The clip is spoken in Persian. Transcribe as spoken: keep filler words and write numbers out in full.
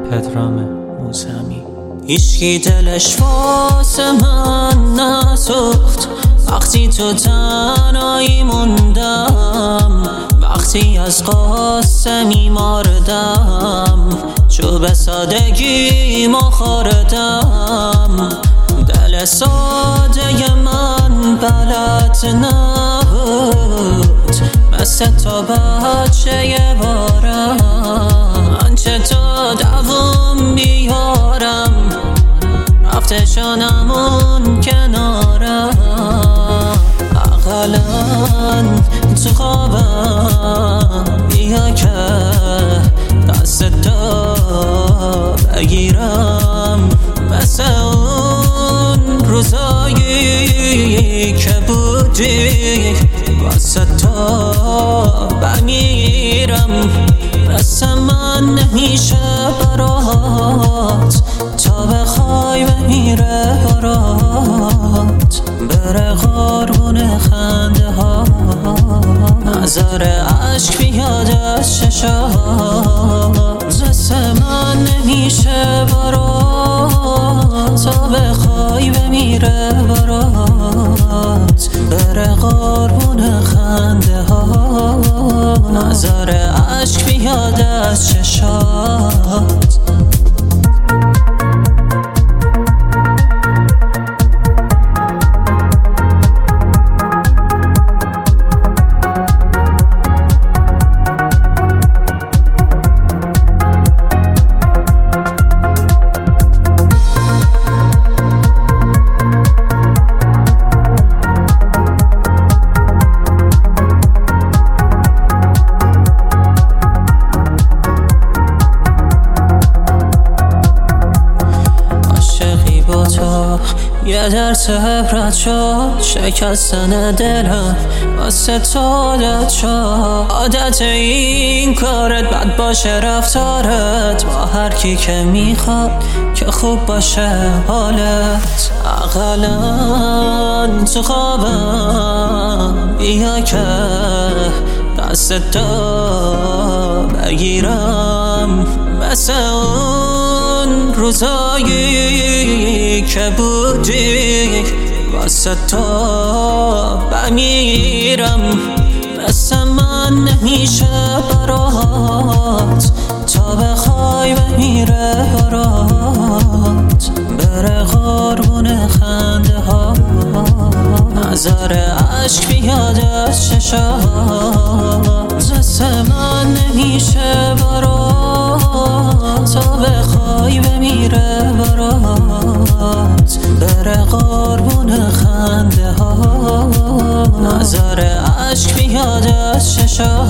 پدرام موسمی. هیچکی دلش واسه من نسوخت وقتی تو تنهایی موندم، وقتی از قاسمی ماردم، چو به سادگی ما خوردم. دل ساده من بلد نبود مثل تو بچه بارم، آنچه تو دوام بیارم رفته شانمون کنارم. اقلا تو خوابم بیا که دست تو بگیرم، مثل اون روزایی که بودی واسه تو بمیرم. مثل من نمیشه برات تا بخوای بمیره برات، بره قربون خنده ها نظر عشق بیاد از چشات. مثل من نمیشه برات تا بخوای بمیره برات، بره قربون خنده ها نظر عشق بیاد از چشات. یه درس عبرت شد شکستن دلم واسه تو عادت شد. عادت این کارت بد باشه رفتارت با هر کی که میخواد که خوب باشه حالت. اقلا تو خوابم بیا که دست تو بگیرم، مثل اون روزایی که بودی واسه تو بمیرم. مثل من نمیشه برات تا بخوای بمیره برات، بره قربون خنده ها نظر عشق بیاد از چشات. مثل من نمیشه برات تا بخوای بمیره برات، بره قربون خنده ها نظر عشق بیاد از چشات.